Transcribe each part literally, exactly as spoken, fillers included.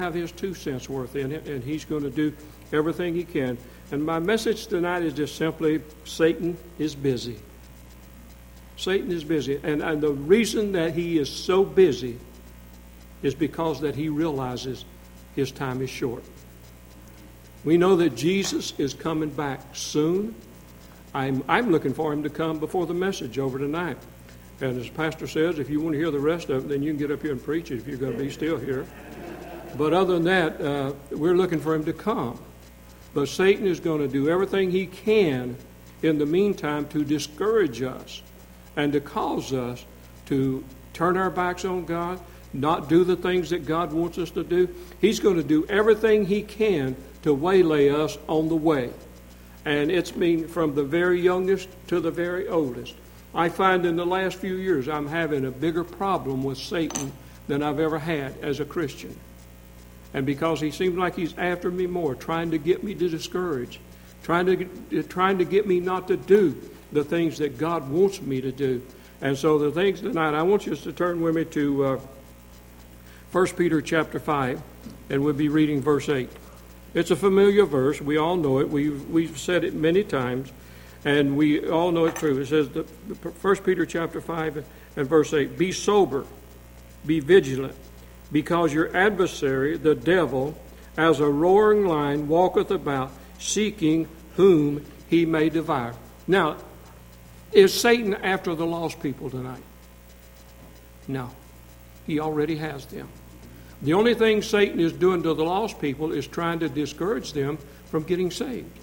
have his two cents worth in it, and he's going to do everything he can. And my message tonight is just simply, Satan is busy. Satan is busy. And, and the reason that he is so busy is because that he realizes his time is short. We know that Jesus is coming back soon. I'm, I'm looking for him to come before the message over tonight. And as Pastor says, if you want to hear the rest of it, then you can get up here and preach it if you're going to be still here. But other than that, uh, we're looking for him to come. But Satan is going to do everything he can in the meantime to discourage us and to cause us to turn our backs on God, not do the things that God wants us to do. He's going to do everything he can to waylay us on the way. And it's mean from the very youngest to the very oldest. I find in the last few years I'm having a bigger problem with Satan than I've ever had as a Christian. And because he seems like he's after me more, trying to get me to discourage, trying to trying to get me not to do the things that God wants me to do. And so the things tonight, I want you to turn with me to uh, First Peter chapter five, and we'll be reading verse eight. It's a familiar verse. We all know it. We've, we've said it many times, and we all know it true. It says, the, First Peter chapter five and verse eight, be sober, be vigilant, because your adversary, the devil, as a roaring lion, walketh about, seeking whom he may devour. Now, is Satan after the lost people tonight? No. He already has them. The only thing Satan is doing to the lost people is trying to discourage them from getting saved.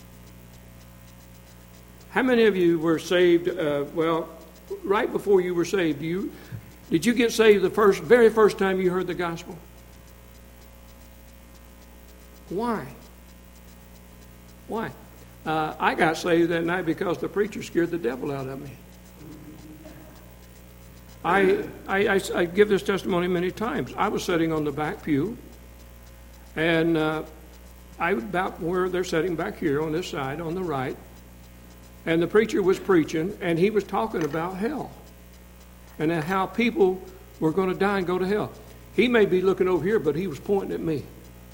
How many of you were saved, uh, well, right before you were saved, you did you get saved the first, very first time you heard the gospel? Why? Why? Uh, I got saved that night because the preacher scared the devil out of me. I, I, I, I give this testimony many times. I was sitting on the back pew, and uh, I about where they're sitting back here on this side, on the right, and the preacher was preaching, and he was talking about hell and how people were going to die and go to hell. He may be looking over here, but he was pointing at me.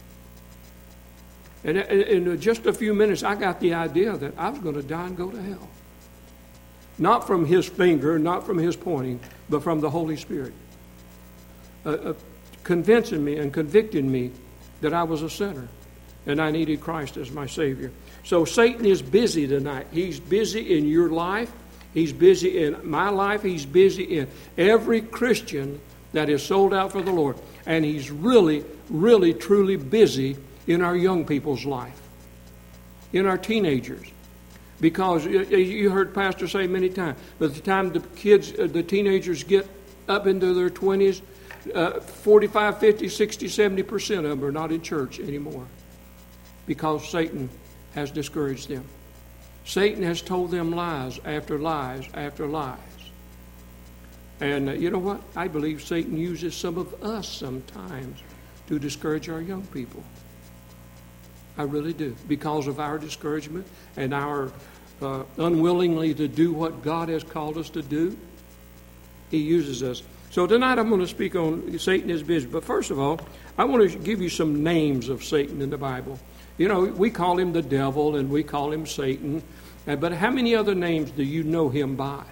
And in just a few minutes, I got the idea that I was going to die and go to hell. Not from his finger, not from his pointing, but from the Holy Spirit. Uh, uh, convincing me and convicting me that I was a sinner and I needed Christ as my Savior. So Satan is busy tonight. He's busy in your life. He's busy in my life. He's busy in every Christian that is sold out for the Lord. And he's really, really, truly busy in our young people's life, in our teenagers. Because you heard Pastor say many times, by the time the kids, the teenagers get up into their twenties, uh, forty-five, fifty, sixty, seventy percent of them are not in church anymore because Satan has discouraged them. Satan has told them lies after lies after lies. And uh, you know what? I believe Satan uses some of us sometimes to discourage our young people. I really do. Because of our discouragement and our uh, unwillingly to do what God has called us to do, he uses us. So tonight I'm going to speak on Satan is busy. But first of all, I want to give you some names of Satan in the Bible. You know, we call him the devil and we call him Satan. But how many other names do you know him by?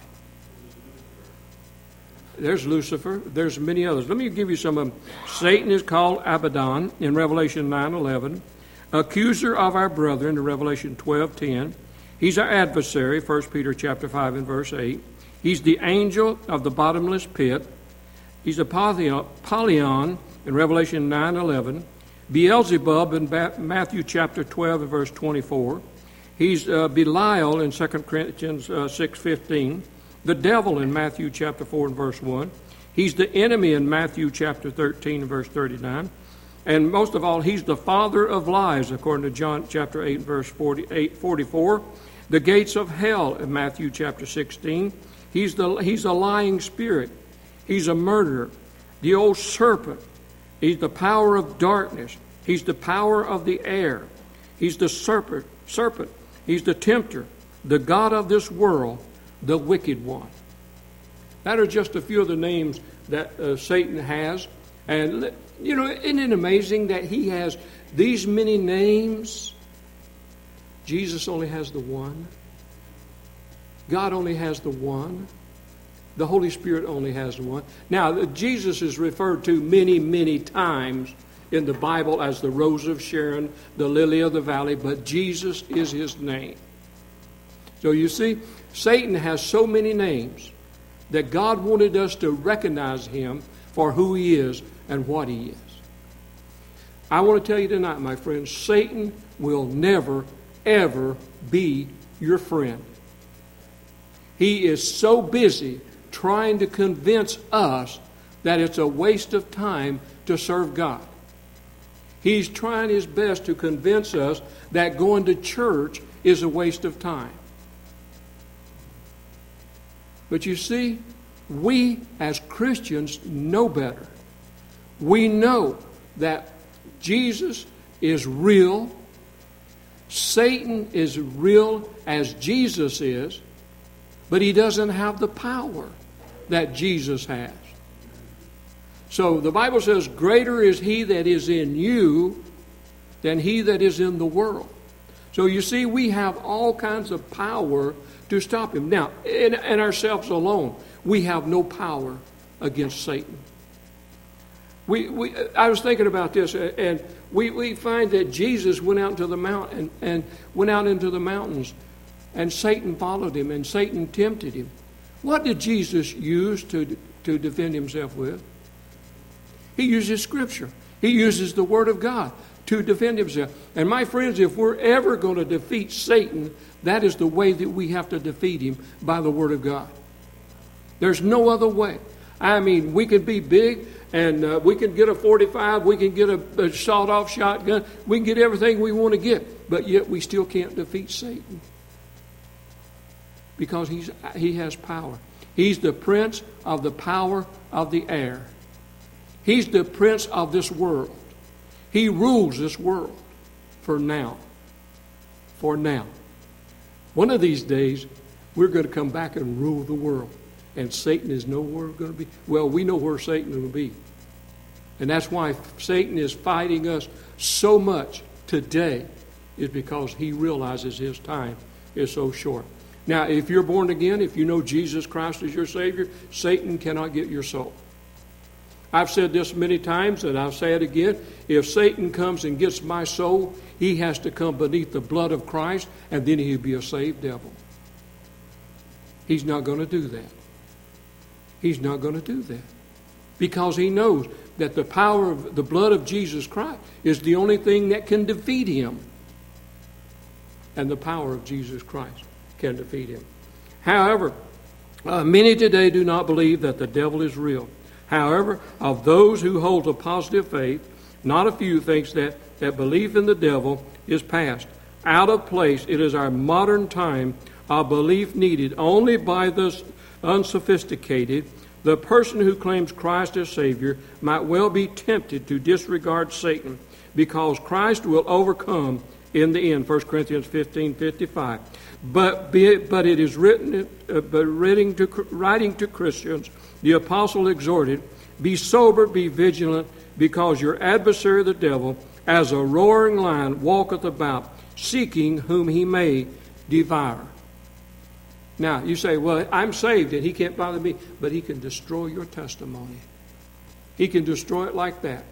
There's Lucifer. There's many others. Let me give you some of them. Satan is called Abaddon in Revelation nine eleven. Accuser of our brethren in Revelation twelve ten. He's our adversary, First Peter chapter five and verse eight. He's the angel of the bottomless pit. He's a Apollyon in Revelation nine eleven. Beelzebub in Matthew chapter twelve and verse twenty-four. He's uh, Belial in Second Corinthians uh, six fifteen. The devil in Matthew chapter four and verse one. He's the enemy in Matthew chapter thirteen and verse thirty-nine. And most of all, he's the father of lies, according to John chapter eight, verse forty-eight, forty-four. The gates of hell in Matthew chapter sixteen. He's the he's a lying spirit. He's a murderer. The old serpent. He's the power of darkness. He's the power of the air. He's the serpent. Serpent. He's the tempter, the god of this world, the wicked one. That are just a few of the names that uh, Satan has. And you know, isn't it amazing that he has these many names? Jesus only has the one. God only has the one. The Holy Spirit only has the one. Now, Jesus is referred to many, many times in the Bible as the Rose of Sharon, the Lily of the Valley, but Jesus is his name. So you see, Satan has so many names that God wanted us to recognize him for who he is and what he is. I want to tell you tonight, my friends, Satan will never, ever be your friend. He is so busy trying to convince us that it's a waste of time to serve God. He's trying his best to convince us that going to church is a waste of time. But you see, we as Christians know better. We know that Jesus is real. Satan is real as Jesus is, but he doesn't have the power that Jesus has. So the Bible says, greater is he that is in you than he that is in the world. So you see, we have all kinds of power to stop him. Now, in, in ourselves alone, we have no power against Satan. We, we, I was thinking about this, and we, we find that Jesus went out into the mountain and, and went out into the mountains, and Satan followed him, and Satan tempted him. What did Jesus use to, to defend himself with? He uses Scripture. He uses the Word of God to defend himself. And my friends, if we're ever going to defeat Satan, that is the way that we have to defeat him, by the Word of God. There's no other way. I mean, we can be big, and uh, we can get a forty-five, we can get a, a sawed-off shotgun, we can get everything we want to get, but yet we still can't defeat Satan. Because he's, he has power. He's the prince of the power of the air. He's the prince of this world. He rules this world for now. For now. One of these days, we're going to come back and rule the world. And Satan is nowhere going to be. Well, we know where Satan will be. And that's why Satan is fighting us so much today, is because he realizes his time is so short. Now, if you're born again, if you know Jesus Christ as your Savior, Satan cannot get your soul. I've said this many times, and I'll say it again. If Satan comes and gets my soul, he has to come beneath the blood of Christ, and then he'll be a saved devil. He's not going to do that. He's not going to do that. Because he knows that the power of the blood of Jesus Christ is the only thing that can defeat him. And the power of Jesus Christ can defeat him. However, uh, many today do not believe that the devil is real. However, of those who hold a positive faith, not a few thinks that, that belief in the devil is past, out of place. It is our modern time of belief needed only by the unsophisticated. The person who claims Christ as Savior might well be tempted to disregard Satan, because Christ will overcome in the end. First Corinthians fifteen fifty-five. But be it, but it is written, uh, but writing to writing to Christians, the apostle exhorted, "Be sober, be vigilant, because your adversary the devil, as a roaring lion, walketh about, seeking whom he may devour." Now, you say, well, I'm saved and he can't bother me, but he can destroy your testimony. He can destroy it like that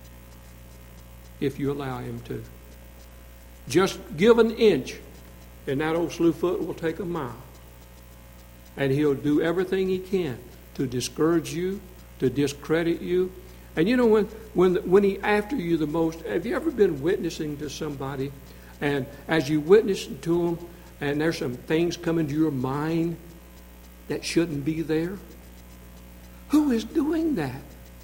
if you allow him to. Just give an inch, and that old slewfoot will take a mile. And he'll do everything he can to discourage you, to discredit you. And you know, when when when he after you the most, have you ever been witnessing to somebody, and as you witness to them, and there's some things come into your mind that shouldn't be there? Who is doing that?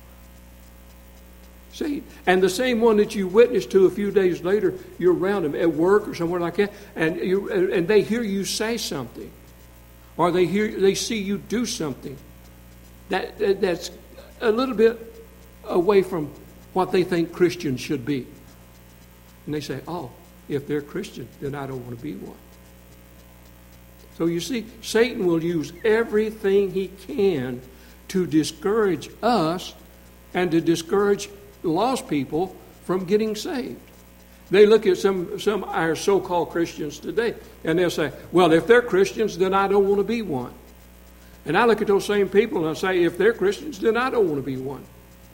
See, and the same one that you witnessed to a few days later, you're around them at work or somewhere like that, and you and they hear you say something, or they hear they see you do something that that's a little bit away from what they think Christians should be, and they say, "Oh, if they're Christian, then I don't want to be one." So you see, Satan will use everything he can to discourage us and to discourage lost people from getting saved. They look at some some of our so-called Christians today, and they'll say, well, if they're Christians, then I don't want to be one. And I look at those same people and I say, if they're Christians, then I don't want to be one.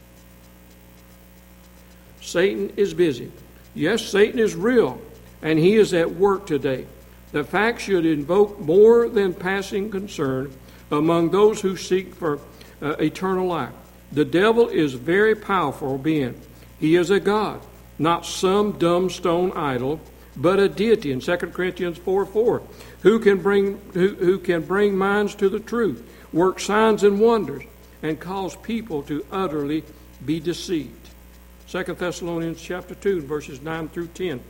Satan is busy. Yes, Satan is real, and he is at work today. The fact should invoke more than passing concern among those who seek for uh, eternal life. The devil is a very powerful being. He is a god, not some dumb stone idol, but a deity in Second Corinthians four four, who can bring who, who can bring minds to the truth, work signs and wonders, and cause people to utterly be deceived. Second Thessalonians chapter two, verses nine through ten.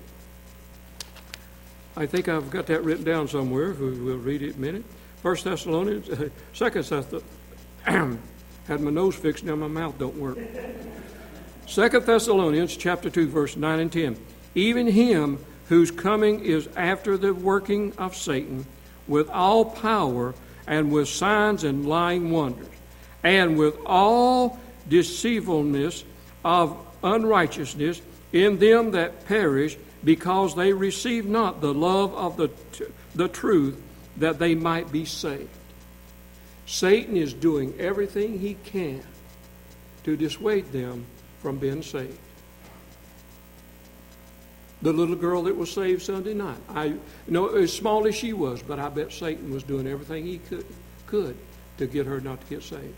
I think I've got that written down somewhere. We'll read it in a minute. First Thessalonians, uh, Second Thessalonians, had my nose fixed, now my mouth don't work. Second Thessalonians chapter two, verse nine and ten. Even him whose coming is after the working of Satan, with all power and with signs and lying wonders, and with all deceivableness of unrighteousness in them that perish, because they receive not the love of the, the truth, that they might be saved. Satan is doing everything he can to dissuade them from being saved. The little girl that was saved Sunday night, I you know as small as she was, but I bet Satan was doing everything he could could to get her not to get saved.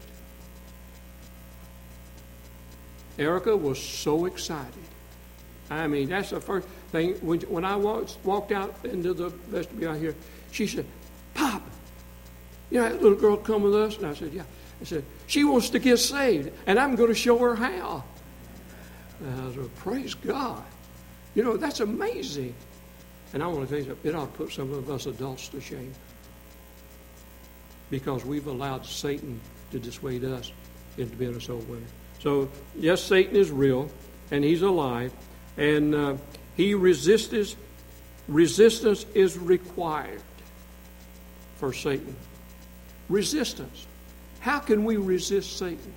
Erica was so excited. I mean, that's the first thing. When, when I walked, walked out into the vestibule out here, she said, Pop, you know that little girl come with us? And I said, yeah. I said, she wants to get saved, and I'm going to show her how. And I said, praise God. You know, that's amazing. And I want to tell you something, it ought to put some of us adults to shame. Because we've allowed Satan to dissuade us into being a soul winner. So, yes, Satan is real, and he's alive, and uh, he resists, resistance is required for Satan. Resistance. How can we resist Satan?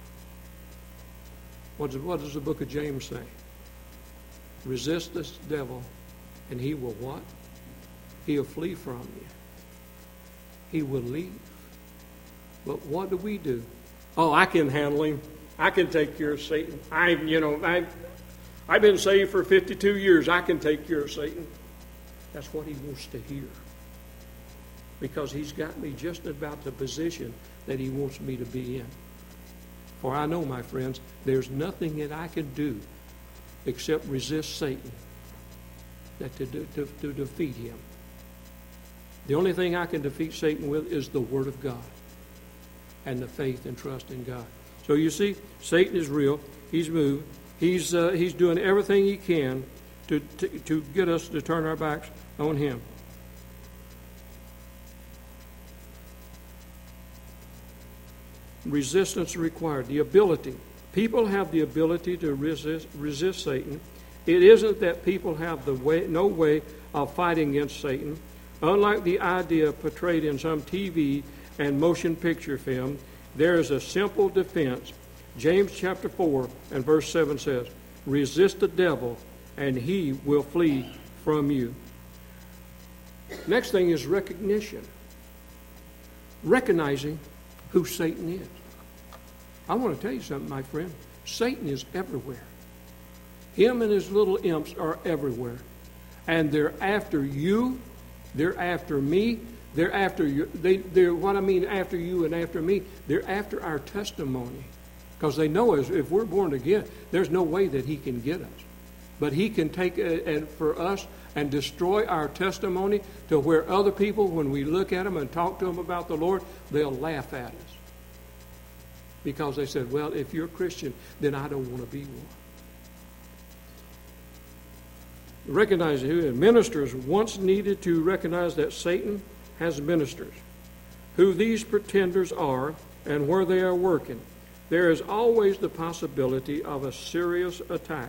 What does, what does the book of James say? Resist this devil, and he will what? He'll flee from you. He will leave. But what do we do? Oh, I can handle him. I can take care of Satan. I, you know, I, I've been saved for fifty-two years. I can take care of Satan. That's what he wants to hear. Because he's got me just about the position that he wants me to be in. For I know, my friends, there's nothing that I can do except resist Satan that to, to, to defeat him. The only thing I can defeat Satan with is the Word of God and the faith and trust in God. So you see, Satan is real. He's moved. He's uh, he's doing everything he can to, to to get us to turn our backs on him. Resistance required. The ability. People have the ability to resist resist Satan. It isn't that people have the way, no way of fighting against Satan. Unlike the idea portrayed in some T V and motion picture film, there is a simple defense. James chapter four and verse seven says, resist the devil and he will flee from you. Next thing is recognition. Recognizing who Satan is. I want to tell you something, my friend. Satan is everywhere. Him and his little imps are everywhere. And they're after you. They're after me. They're after you. They, they're what I mean after you and after me. They're after our testimony. Because they know us, if we're born again, there's no way that he can get us. But he can take it and for us and destroy our testimony to where other people, when we look at them and talk to them about the Lord, they'll laugh at us. Because they said, well, if you're a Christian, then I don't want to be one. Recognize who ministers once needed to recognize that Satan has ministers, who these pretenders are and where they are working. There is always the possibility of a serious attack.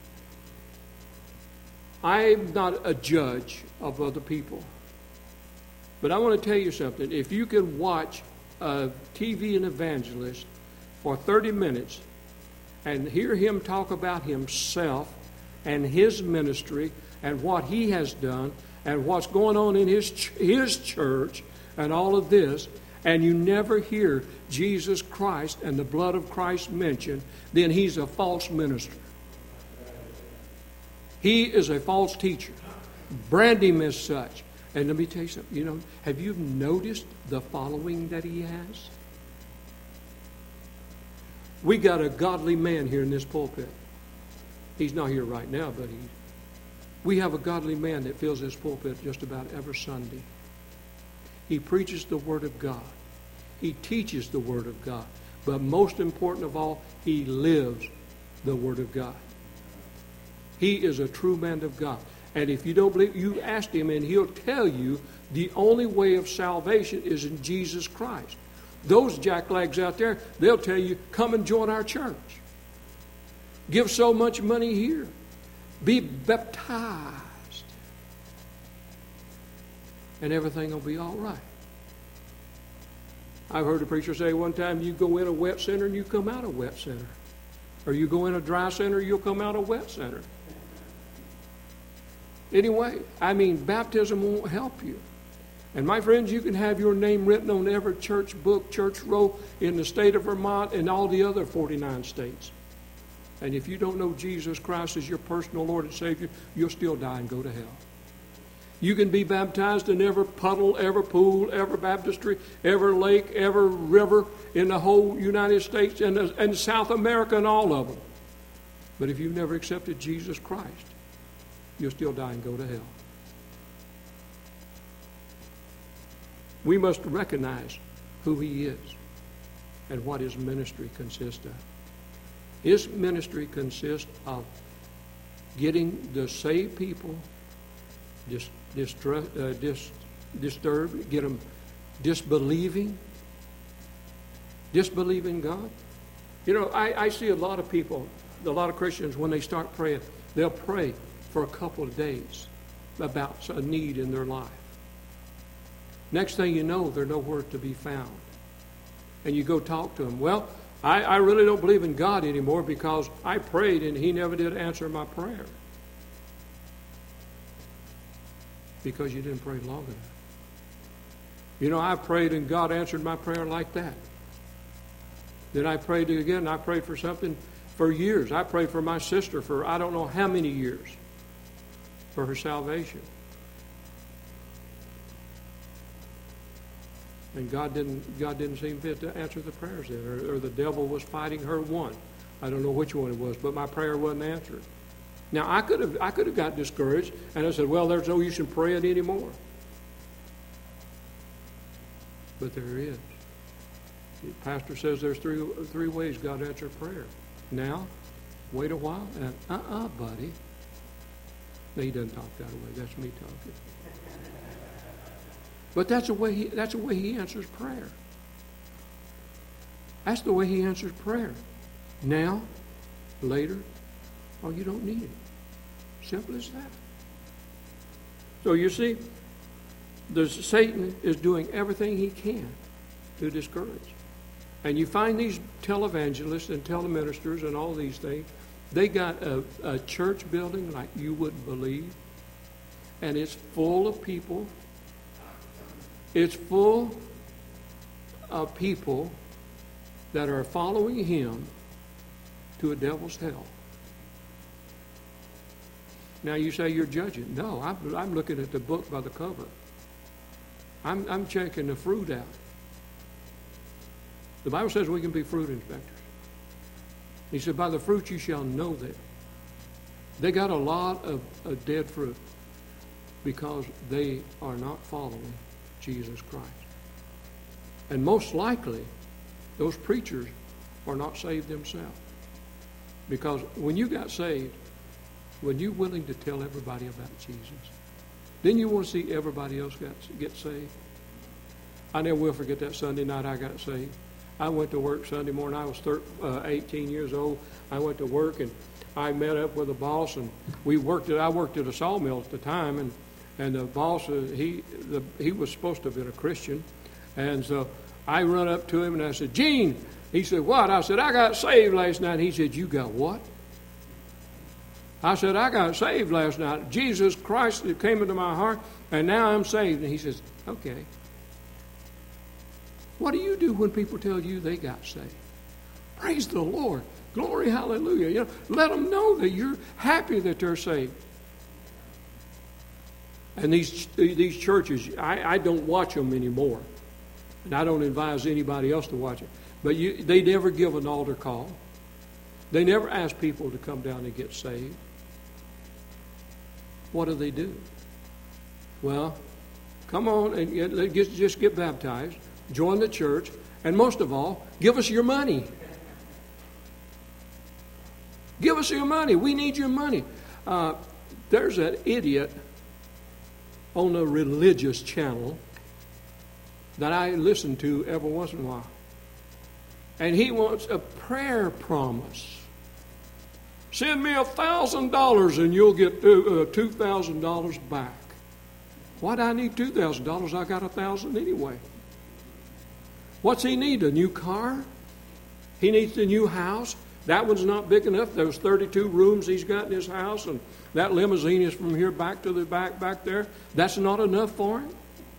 I'm not a judge of other people. But I want to tell you something. If you can watch a T V and evangelist for thirty minutes and hear him talk about himself and his ministry and what he has done and what's going on in his ch- his church and all of this, and you never hear Jesus Christ and the blood of Christ mentioned, then he's a false minister. He is a false teacher. Brand him as such. And let me tell you something. You know, have you noticed the following that he has? We got a godly man here in this pulpit. He's not here right now, but he. We have a godly man that fills this pulpit just about every Sunday. He preaches the Word of God. He teaches the Word of God. But most important of all, he lives the Word of God. He is a true man of God. And if you don't believe, you ask him and he'll tell you the only way of salvation is in Jesus Christ. Those jacklegs out there, they'll tell you, come and join our church. Give so much money here. Be baptized. And everything will be all right. I've heard a preacher say one time, you go in a wet center and you come out a wet center. Or you go in a dry center, you'll come out a wet center. Anyway, I mean, baptism won't help you. And my friends, you can have your name written on every church book, church roll in the state of Vermont and all the other forty-nine states. And if you don't know Jesus Christ as your personal Lord and Savior, you'll still die and go to hell. You can be baptized in every puddle, every pool, every baptistry, every lake, every river in the whole United States and, and South America and all of them. But if you've never accepted Jesus Christ, you'll still die and go to hell. We must recognize who he is and what his ministry consists of. His ministry consists of getting the saved people dis, distrust, uh, dis, disturbed, get them disbelieving, disbelieving God. You know, I, I see a lot of people, a lot of Christians, when they start praying, they'll pray for a couple of days about a need in their life. Next thing you know, they're nowhere to be found. And you go talk to them. Well, I, I really don't believe in God anymore because I prayed and he never did answer my prayer. Because you didn't pray long enough. You know, I prayed and God answered my prayer like that. Then I prayed again and I prayed for something for years. I prayed for my sister for I don't know how many years for her salvation. And God didn't God didn't seem fit to answer the prayers then, or, or the devil was fighting her one. I don't know which one it was, but my prayer wasn't answered. Now I could have I could have got discouraged and I said, well, there's no use in praying anymore. But there is. The pastor says there's three three ways God answers prayer. Now, wait a while, and uh-uh, buddy. No, he doesn't talk that way. That's me talking. But that's the way he that's the way he answers prayer. That's the way he answers prayer. Now, later, or you don't need it. Simple as that. So you see, the Satan is doing everything he can to discourage. And you find these televangelists and teleministers and all these things, they got a, a church building like you wouldn't believe. And it's full of people. It's full of people that are following him to a devil's hell. Now you say you're judging. No, I'm, I'm looking at the book by the cover. I'm, I'm checking the fruit out. The Bible says we can be fruit inspectors. He said, by the fruit you shall know them. They got a lot of, of dead fruit because they are not following Jesus Christ. And most likely, those preachers are not saved themselves. Because when you got saved, when you're willing to tell everybody about Jesus, then you want to see everybody else got, get saved. I never will forget that Sunday night I got saved. I went to work Sunday morning. I was thirteen, uh, eighteen years old. I went to work and I met up with the boss, and we worked at. I worked at a sawmill at the time, and and the boss uh, he the, he was supposed to have been a Christian, and so I run up to him and I said, "Gene, He said, what? I said, I got saved last night. He said, you got what? I said, I got saved last night. Jesus Christ came into my heart, and now I'm saved. And he says, okay. What do you do when people tell you they got saved? Praise the Lord. Glory, hallelujah. You know, let them know that you're happy that they're saved. And these these churches, I, I don't watch them anymore. And I don't advise anybody else to watch it. But you, they never give an altar call. They never ask people to come down and get saved. What do they do? Well, come on and get, get, just get baptized, join the church, and most of all, give us your money. Give us your money. We need your money. Uh, there's an idiot on a religious channel that I listen to every once in a while. And he wants a prayer promise. Send me a thousand dollars and you'll get two, uh, two thousand dollars back. Why do I need two thousand dollars? I got a thousand anyway. What's he need? A new car? He needs a new house? That one's not big enough. There's thirty-two rooms he's got in his house, and that limousine is from here back to the back back there. That's not enough for him.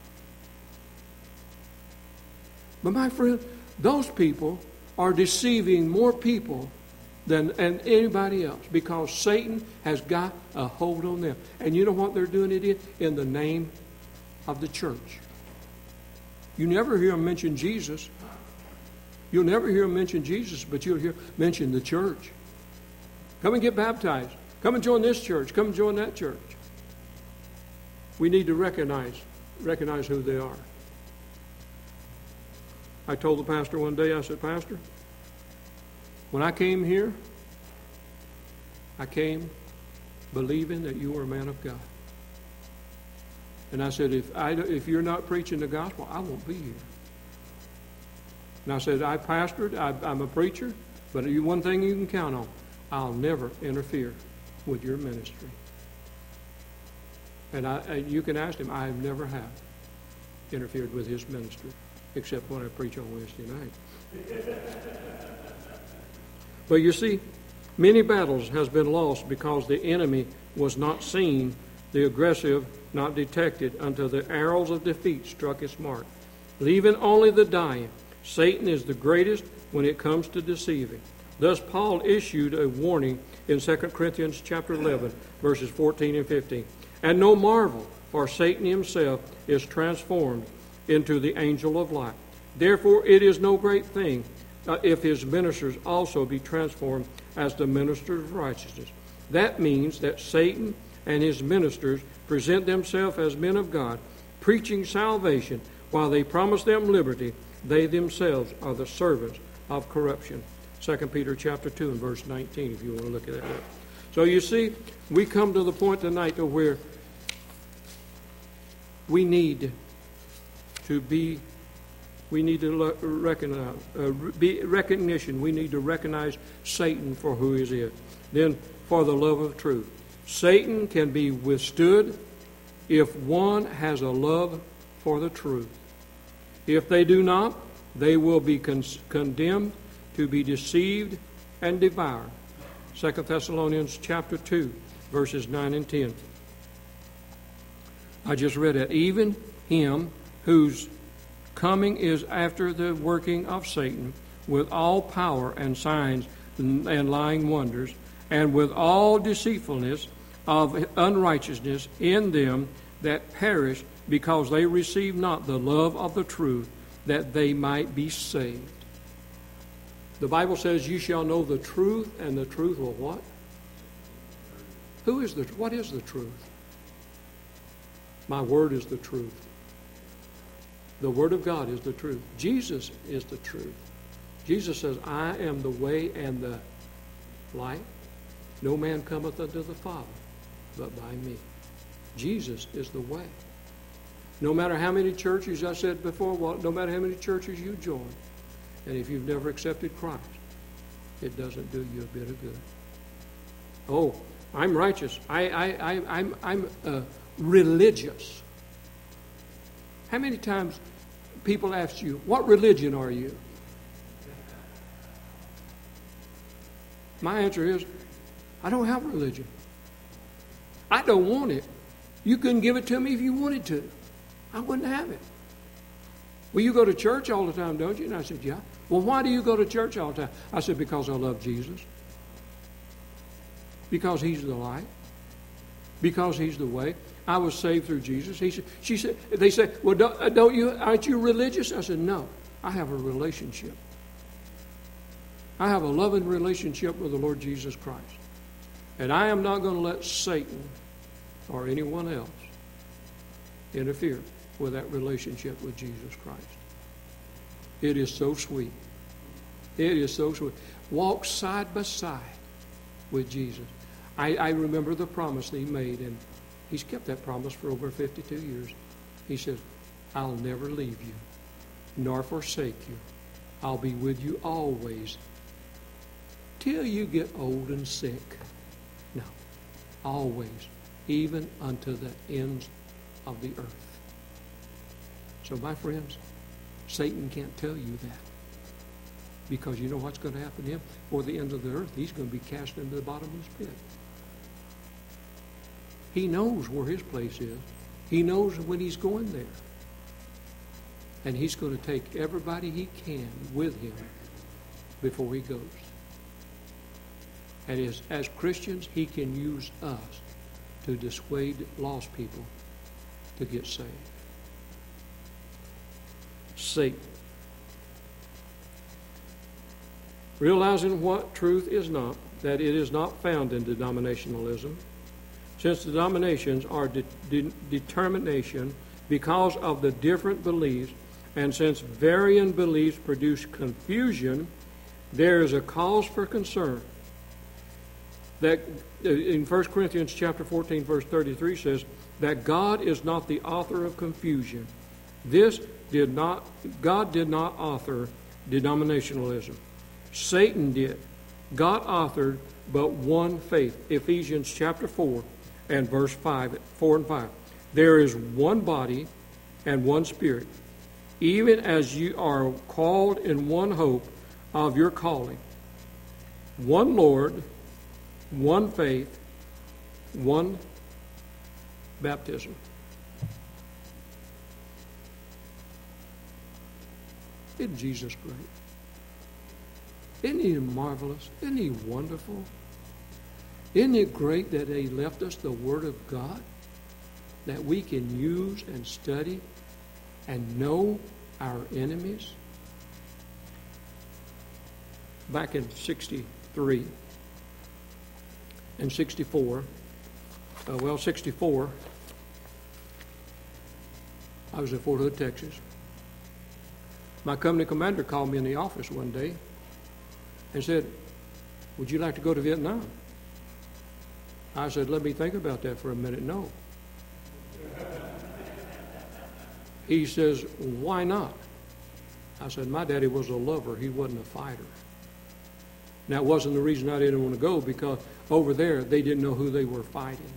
But my friend, those people are deceiving more people than and anybody else, because Satan has got a hold on them. And you know what they're doing it in? In the name of the church. You never hear them mention Jesus. You'll never hear them mention Jesus, but you'll hear mention the church. Come and get baptized. Come and join this church. Come and join that church. We need to recognize recognize who they are. I told the pastor one day, I said, Pastor, when I came here, I came believing that you were a man of God. And I said, if I, if you're not preaching the gospel, I won't be here. And I said, I pastored, I, I'm a preacher, but one thing you can count on, I'll never interfere with your ministry. And, I, and you can ask him, I never have interfered with his ministry, except when I preach on Wednesday night. But you see, many battles has been lost because the enemy was not seen, the aggressive not detected, until the arrows of defeat struck its mark, leaving only the dying. Satan is the greatest when it comes to deceiving. Thus Paul issued a warning in Second Corinthians chapter eleven, verses fourteen and fifteen. And no marvel, for Satan himself is transformed into the angel of light. Therefore it is no great thing uh, if his ministers also be transformed as the ministers of righteousness. That means that Satan and his ministers present themselves as men of God, preaching salvation, while they promise them liberty. They themselves are the servants of corruption. Second Peter chapter two and verse nineteen, if you want to look at that up. So you see, we come to the point tonight to where we need to be, we need to recognize, uh, be recognition. We need to recognize Satan for who he is. Then, for the love of truth. Satan can be withstood if one has a love for the truth. If they do not, they will be con- condemned to be deceived and devoured. Second Thessalonians chapter two, verses nine and ten. I just read it. Even him whose coming is after the working of Satan, with all power and signs and lying wonders, and with all deceitfulness of unrighteousness in them that perish, because they receive not the love of the truth, that they might be saved. The Bible says, you shall know the truth, and the truth will what? Who is the, what is the truth? My word is the truth. The word of God is the truth. Jesus is the truth. Jesus says, I am the way and the light. No man cometh unto the Father but by me. Jesus is the way. No matter how many churches, I said before, well, no matter how many churches you join, and if you've never accepted Christ, it doesn't do you a bit of good. Oh, I'm righteous. I, I, I, I'm, I'm uh, religious. How many times people ask you, what religion are you? My answer is, I don't have religion. I don't want it. You couldn't give it to me if you wanted to. I wouldn't have it. Well, you go to church all the time, don't you? And I said, yeah. Well, why do you go to church all the time? I said, because I love Jesus. Because he's the light. Because he's the way. I was saved through Jesus. He said, she said, they said, well, don't, don't you, aren't you religious? I said, no, I have a relationship. I have a loving relationship with the Lord Jesus Christ. And I am not going to let Satan or anyone else interfere with that relationship with Jesus Christ. It is so sweet. It is so sweet. Walk side by side with Jesus. I, I remember the promise that he made, and he's kept that promise for over fifty-two years. He says, I'll never leave you, nor forsake you. I'll be with you always, till you get old and sick. No, always, even unto the ends of the earth. So, my friends, Satan can't tell you that. Because you know what's going to happen to him? For the ends of the earth, he's going to be cast into the bottomless pit. He knows where his place is. He knows when he's going there. And he's going to take everybody he can with him before he goes. And as, as Christians, he can use us to dissuade lost people to get saved. Satan. Realizing what truth is not, that it is not found in denominationalism, since denominations are de- de- determination because of the different beliefs, and since varying beliefs produce confusion, there is a cause for concern. That in First Corinthians chapter fourteen, verse thirty-three says that God is not the author of confusion. This did not, God did not author denominationalism. Satan did. God authored but one faith. Ephesians chapter four and verse five, four and five. There is one body and one spirit, even as you are called in one hope of your calling. One Lord, one faith, one baptism. Isn't Jesus great? Isn't he marvelous? Isn't he wonderful? Isn't it great that he left us the Word of God that we can use and study and know our enemies? Back in sixty-three and sixty-four, uh, well, sixty-four, I was in Fort Hood, Texas. My company commander called me in the office one day and said, would you like to go to Vietnam? I said, let me think about that for a minute. No. He says, why not? I said, my daddy was a lover. He wasn't a fighter. Now, it wasn't the reason I didn't want to go, because over there, they didn't know who they were fighting.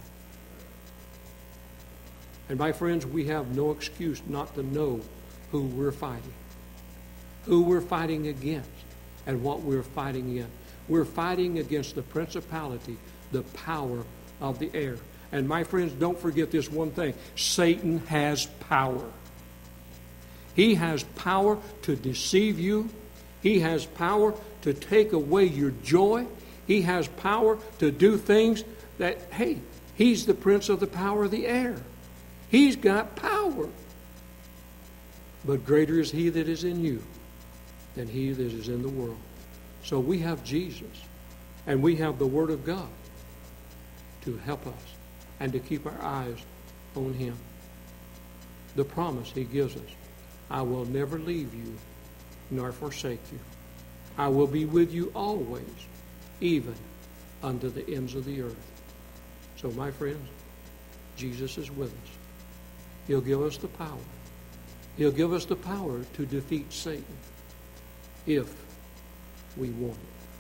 And my friends, we have no excuse not to know who we're fighting, who we're fighting against, and what we're fighting in. We're fighting against the principality, the power of the air. And my friends, don't forget this one thing. Satan has power. He has power to deceive you. He has power to take away your joy. He has power to do things that, hey, he's the prince of the power of the air. He's got power. But greater is he that is in you than he that is in the world. So we have Jesus, and we have the Word of God to help us and to keep our eyes on him. The promise he gives us, I will never leave you nor forsake you. I will be with you always, even unto the ends of the earth. So my friends, Jesus is with us. He'll give us the power. He'll give us the power to defeat Satan if we want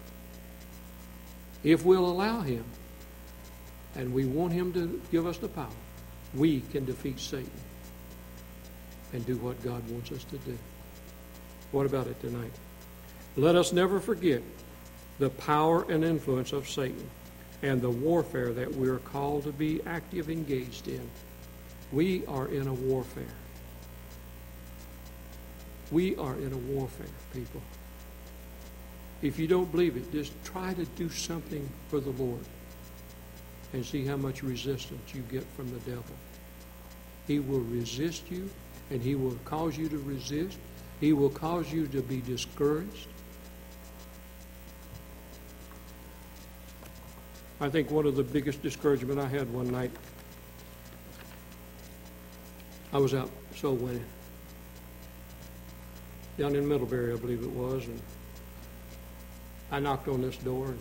it. If we'll allow him, and we want him to give us the power, we can defeat Satan and do what God wants us to do. What about it tonight? Let us never forget the power and influence of Satan and the warfare that we're called to be active engaged in. We are in a warfare. We are in a warfare, people. If you don't believe it, just try to do something for the Lord and see how much resistance you get from the devil. He will resist you, and he will cause you to resist. He will cause you to be discouraged. I think one of the biggest discouragement I had one night, I was out soul winning down in Middlebury, I believe it was, and I knocked on this door, and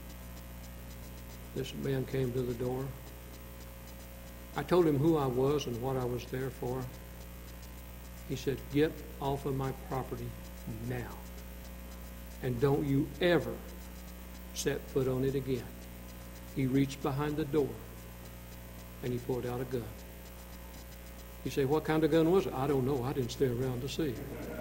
this man came to the door. I told him who I was and what I was there for. He said, "Get off of my property now, and don't you ever set foot on it again." He reached behind the door, and he pulled out a gun. You say, "What kind of gun was it?" "I don't know. I didn't stay around to see."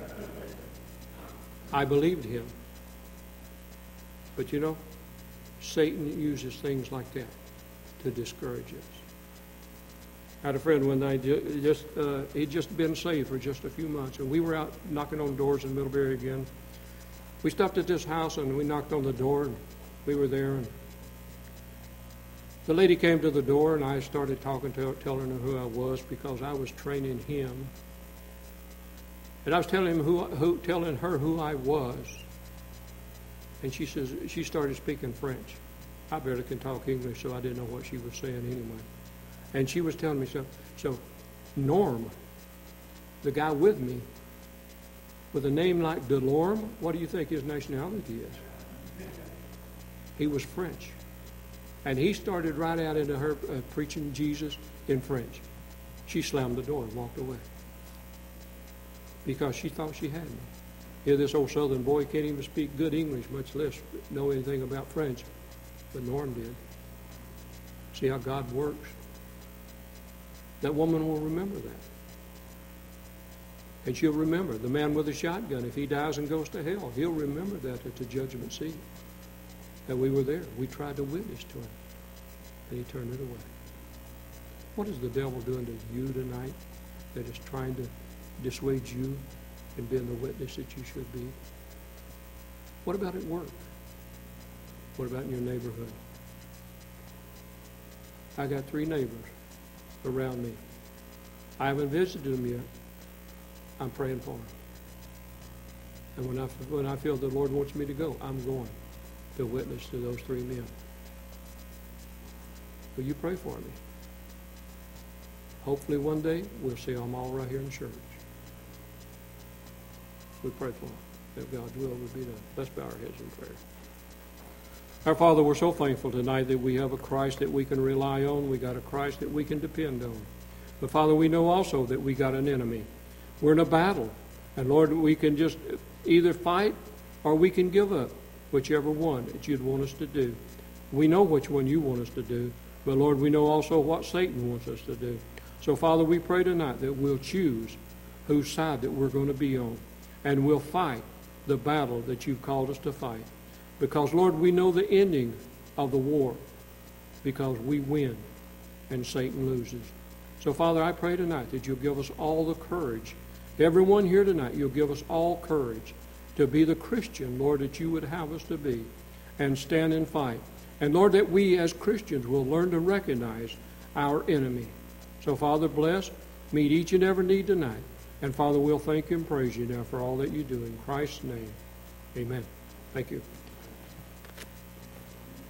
I believed him. But you know, Satan uses things like that to discourage us. I had a friend one night, just uh, he'd just been saved for just a few months, and we were out knocking on doors in Middlebury again. We stopped at this house, and we knocked on the door, and we were there, and the lady came to the door, and I started talking to her, telling her who I was, because I was training him. And I was telling him who, who, telling her who I was. And she says she started speaking French. I barely can talk English, so I didn't know what she was saying anyway. And she was telling me so. So Norm, the guy with me, with a name like Delorme, what do you think his nationality is? He was French. And he started right out into her uh, preaching Jesus in French. She slammed the door and walked away because she thought she had me. Here, this old Southern boy can't even speak good English, much less know anything about French. But Norm did. See how God works? That woman will remember that. And she'll remember the man with the shotgun. If he dies and goes to hell, he'll remember that at the judgment seat. That we were there. We tried to witness to him. And he turned it away. What is the devil doing to you tonight that is trying to dissuade you in being the witness that you should be? What about at work? What about in your neighborhood? I got three neighbors around me. I haven't visited them yet. I'm praying for them. And when I, when I feel the Lord wants me to go, I'm going to witness to those three men. Will you pray for me? Hopefully one day we'll see them all right here in church. We pray for them, that God's will will be done. Let's bow our heads in prayer. Our Father, we're so thankful tonight that we have a Christ that we can rely on. We got a Christ that we can depend on. But Father, we know also that we got an enemy. We're in a battle. And Lord, we can just either fight or we can give up, whichever one that you'd want us to do. We know which one you want us to do. But Lord, we know also what Satan wants us to do. So Father, we pray tonight that we'll choose whose side that we're going to be on. And we'll fight the battle that you've called us to fight. Because, Lord, we know the ending of the war. Because we win and Satan loses. So, Father, I pray tonight that you'll give us all the courage. Everyone here tonight, you'll give us all courage to be the Christian, Lord, that you would have us to be. And stand and fight. And, Lord, that we as Christians will learn to recognize our enemy. So, Father, bless, meet each and every need tonight. And, Father, we'll thank you and praise you now for all that you do. In Christ's name, amen. Thank you.